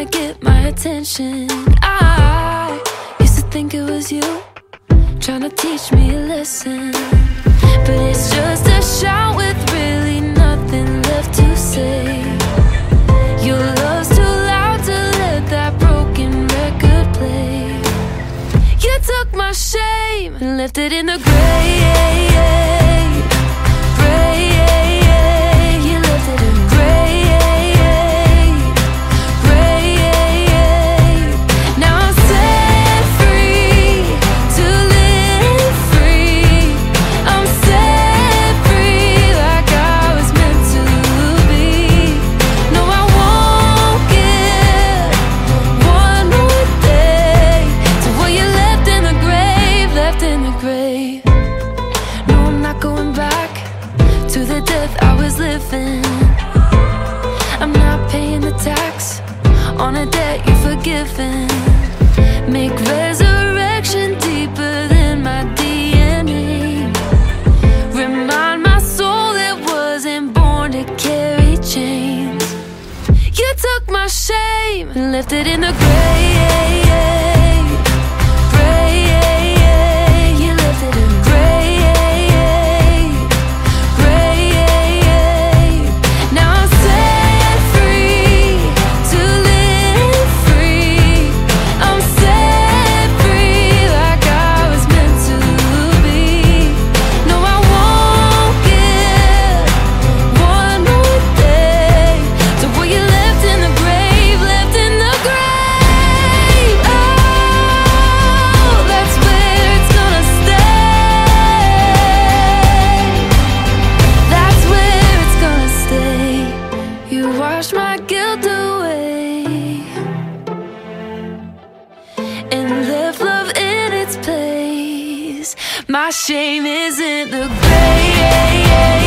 get my attention. I used to think it was you, trying to teach me a lesson, but it's just a shout with really nothing left to say. Your love's too loud to let that broken record play. You took my shame and left it in the grave. You left it in the grave. Now I'm set free to live free. I'm set free like I was meant to be. No, I won't give one more day to what you left in the grave, left in the grave. No, I'm not going back to the death I was living. I'm not paying the tax on a debt you've forgiven. Make resurrection deeper than my DNA. Remind my soul it wasn't born to carry chains. You took my shame and left it in the grave. You left it in the grave. Now I'm set free to live free. I'm set free like I was meant to be. No, I won't give one more day to what you left in the grave, left in the grave. Oh, that's where it's gonna stay. That's where it's gonna stay. You washed my guilt away and left love in its place. My shame is in the grave.